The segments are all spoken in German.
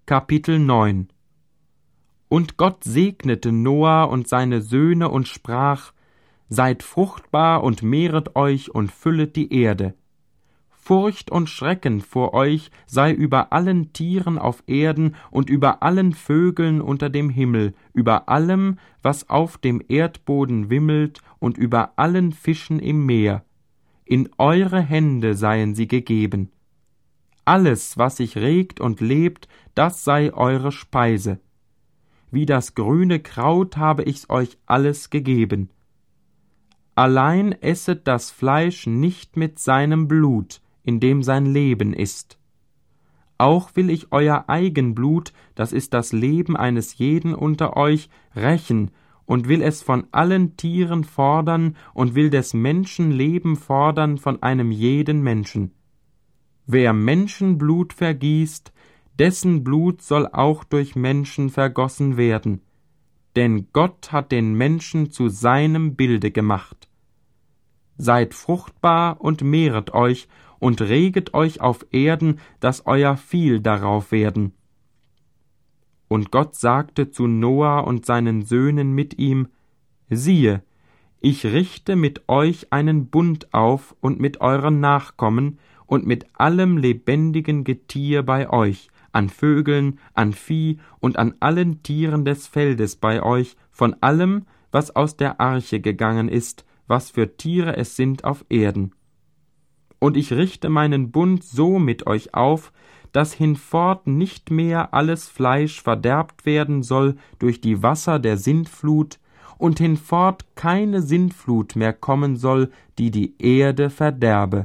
Kapitel 9. Und Gott segnete Noah und seine Söhne und sprach: Seid fruchtbar und mehret euch und füllet die Erde. Furcht und Schrecken vor euch sei über allen Tieren auf Erden und über allen Vögeln unter dem Himmel, über allem, was auf dem Erdboden wimmelt und über allen Fischen im Meer. In eure Hände seien sie gegeben. Alles, was sich regt und lebt, das sei eure Speise. Wie das grüne Kraut habe ich's euch alles gegeben. Allein esset das Fleisch nicht mit seinem Blut, in dem sein Leben ist. Auch will ich euer Eigenblut, das ist das Leben eines jeden unter euch, rächen und will es von allen Tieren fordern und will des Menschen Leben fordern von einem jeden Menschen. Wer Menschenblut vergießt, dessen Blut soll auch durch Menschen vergossen werden. Denn Gott hat den Menschen zu seinem Bilde gemacht. Seid fruchtbar und mehret euch und reget euch auf Erden, dass euer Viel darauf werden. Und Gott sagte zu Noah und seinen Söhnen mit ihm: Siehe, ich richte mit euch einen Bund auf und mit euren Nachkommen und mit allem lebendigen Getier bei euch, an Vögeln, an Vieh und an allen Tieren des Feldes bei euch, von allem, was aus der Arche gegangen ist, was für Tiere es sind auf Erden. Und ich richte meinen Bund so mit euch auf, dass hinfort nicht mehr alles Fleisch verderbt werden soll durch die Wasser der Sintflut, und hinfort keine Sintflut mehr kommen soll, die die Erde verderbe.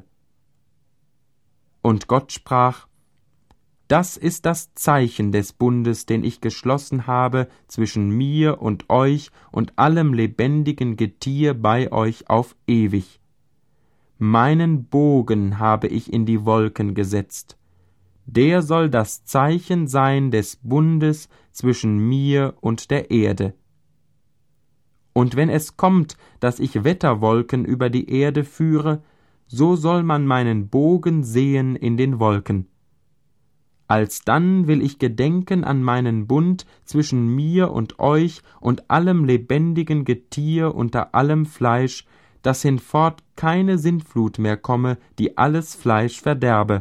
Und Gott sprach: Das ist das Zeichen des Bundes, den ich geschlossen habe zwischen mir und euch und allem lebendigen Getier bei euch auf ewig. Meinen Bogen habe ich in die Wolken gesetzt. Der soll das Zeichen sein des Bundes zwischen mir und der Erde. Und wenn es kommt, dass ich Wetterwolken über die Erde führe, so soll man meinen Bogen sehen in den Wolken. Alsdann will ich gedenken an meinen Bund zwischen mir und euch und allem lebendigen Getier unter allem Fleisch, dass hinfort keine Sintflut mehr komme, die alles Fleisch verderbe.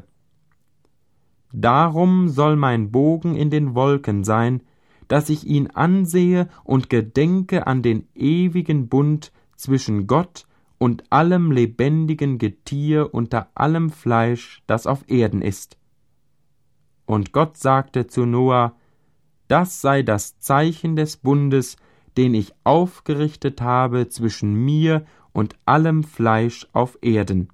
Darum soll mein Bogen in den Wolken sein, dass ich ihn ansehe und gedenke an den ewigen Bund zwischen Gott und allem lebendigen Getier unter allem Fleisch, das auf Erden ist. Und Gott sagte zu Noah: Das sei das Zeichen des Bundes, den ich aufgerichtet habe zwischen mir und allem Fleisch auf Erden.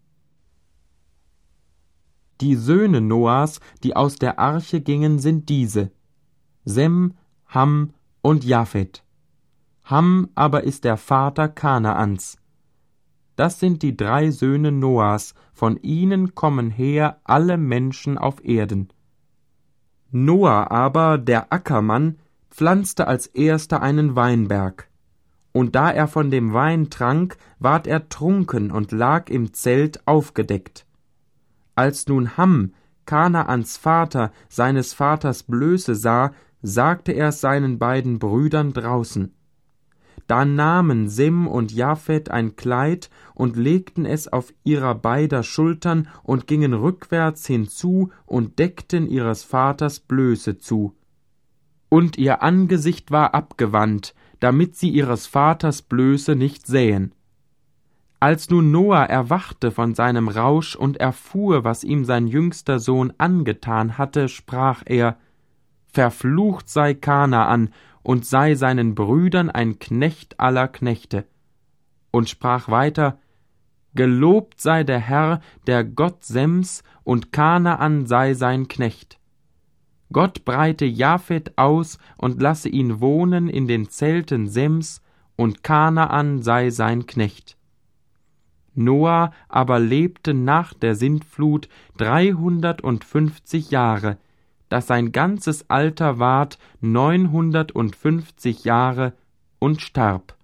Die Söhne Noahs, die aus der Arche gingen, sind diese: Sem, Ham und Japhet. Ham aber ist der Vater Kanaans. Das sind die 3 Söhne Noahs, von ihnen kommen her alle Menschen auf Erden. Noah aber, der Ackermann, pflanzte als erster einen Weinberg. Und da er von dem Wein trank, ward er trunken und lag im Zelt aufgedeckt. Als nun Ham, Kanaans Vater, seines Vaters Blöße sah, sagte er es seinen beiden Brüdern draußen. Da nahmen Sem und Japhet ein Kleid und legten es auf ihrer beider Schultern und gingen rückwärts hinzu und deckten ihres Vaters Blöße zu. Und ihr Angesicht war abgewandt, damit sie ihres Vaters Blöße nicht sähen. Als nun Noah erwachte von seinem Rausch und erfuhr, was ihm sein jüngster Sohn angetan hatte, sprach er: Verflucht sei Kanaan und sei seinen Brüdern ein Knecht aller Knechte. Und sprach weiter: Gelobt sei der Herr, der Gott Sems, und Kanaan sei sein Knecht. Gott breite Japhet aus und lasse ihn wohnen in den Zelten Sems, und Kanaan sei sein Knecht. Noah aber lebte nach der Sintflut 350 Jahre, dass sein ganzes Alter ward 950 Jahre, und starb.